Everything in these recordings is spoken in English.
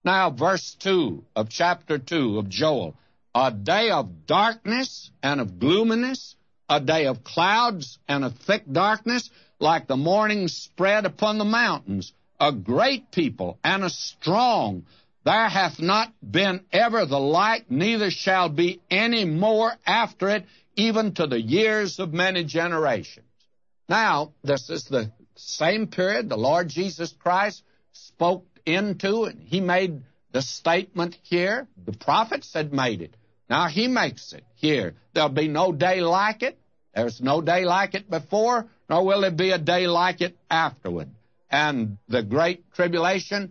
Now, verse 2 of chapter 2 of Joel. A day of darkness and of gloominess, a day of clouds and of thick darkness, like the morning spread upon the mountains, a great people and a strong. There hath not been ever the like, neither shall be any more after it, even to the years of many generations. Now, this is the same period the Lord Jesus Christ spoke into, and he made the statement here. The prophets had made it. Now he makes it here. There'll be no day like it. There's no day like it before, nor will there be a day like it afterward. And the great tribulation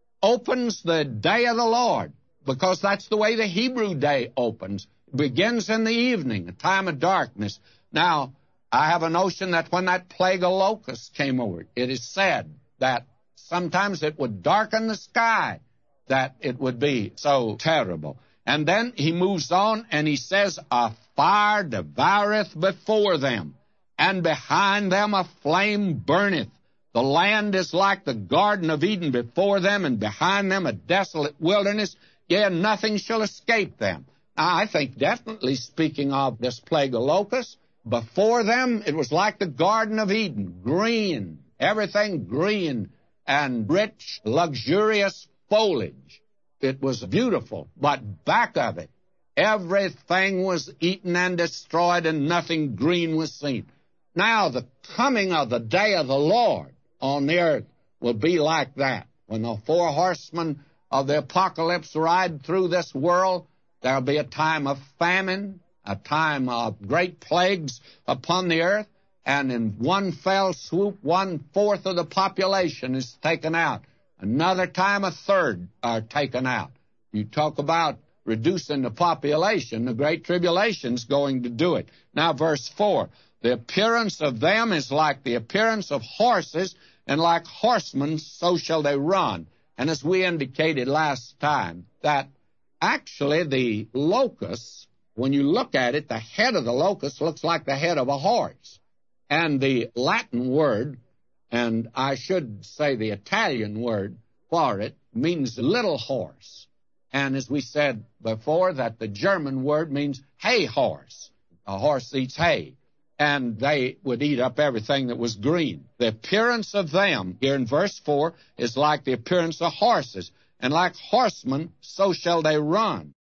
opens the day of the Lord, because that's the way the Hebrew day opens. It begins in the evening, a time of darkness. Now, I have a notion that when that plague of locusts came over, it is said that sometimes it would darken the sky, that it would be so terrible. And then he moves on and he says, a fire devoureth before them, and behind them a flame burneth. The land is like the Garden of Eden before them, and behind them a desolate wilderness, yea, nothing shall escape them. Now, I think definitely speaking of this plague of locusts, before them it was like the Garden of Eden, green, everything green, and rich, luxurious foliage. It was beautiful, but back of it, everything was eaten and destroyed, and nothing green was seen. Now, the coming of the day of the Lord on the earth will be like that. When the four horsemen of the apocalypse ride through this world, there'll be a time of famine, a time of great plagues upon the earth, and in one fell swoop, 1/4 of the population is taken out. Another time, a third are taken out. You talk about reducing the population, the Great Tribulation's going to do it. Now, verse 4, the appearance of them is like the appearance of horses, and like horsemen, so shall they run. And as we indicated last time, that actually the locust, when you look at it, the head of the locust looks like the head of a horse. And the Latin word, and I should say the Italian word for it, means little horse. And as we said before, that the German word means hay horse. A horse eats hay. And they would eat up everything that was green. The appearance of them, here in verse 4, is like the appearance of horses. And like horsemen, so shall they run.